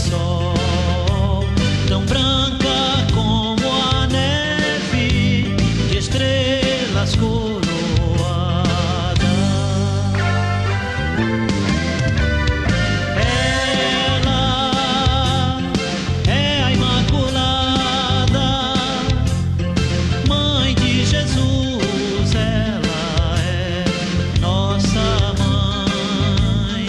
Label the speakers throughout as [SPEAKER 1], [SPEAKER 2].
[SPEAKER 1] sol, tão branca como a neve, de estrelas coroada. Ela é a Imaculada, Mãe de Jesus, ela é nossa mãe.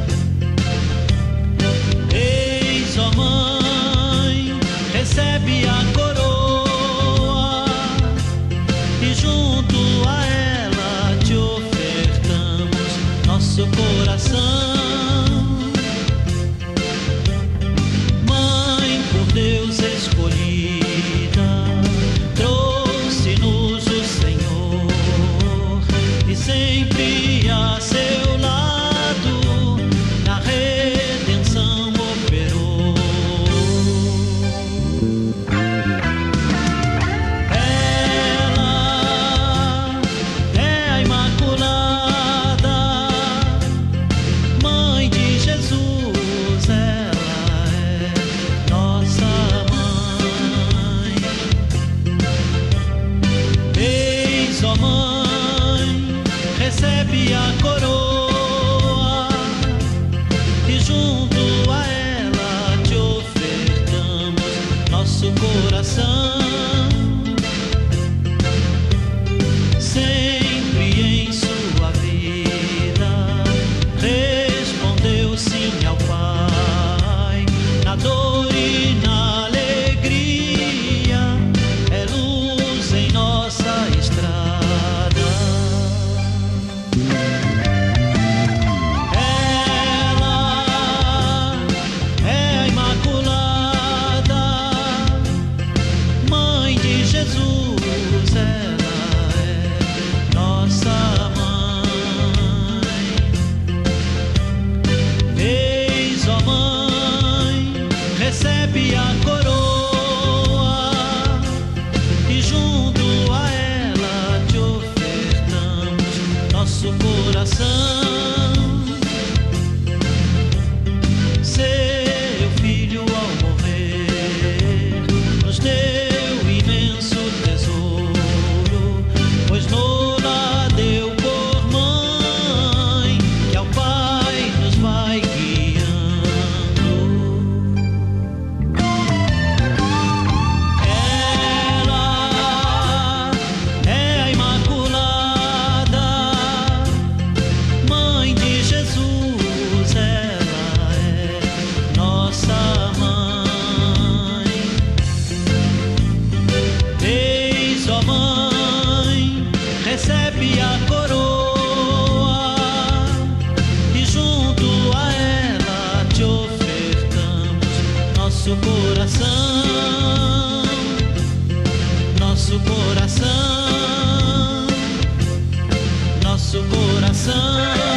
[SPEAKER 1] Eis, ó Mãe, recebe a coroa, e junto a ela te ofertamos nosso coração. Mãe por Deus escolhida, trouxe-nos o Senhor, e sempre a seu lado na redenção operou. Ela é a Imaculada, Mãe de Jesus, ela é nossa mãe. Eis, ó Mãe, recebe a coroa, e junto a ela te ofertamos nosso coração. Sempre em sua vida respondeu sim ao Pai, na dor e na alegria, é luz em nossa estrada. Ela é a Imaculada, Mãe de Jesus, ela é nossa mãe. Eis, ó Mãe, recebe a coroa, e junto a ela te ofertamos nosso coração. Seu filho ao morrer nos deu imenso tesouro, pois nola deu por mãe, que ao Pai nos vai guiando. Ela é a Imaculada, Mãe de Jesus, ela é nossa mãe. Eis, ó Mãe, recebe a coroa, e junto a ela te ofertamos nosso coração, nosso coração, nosso coração.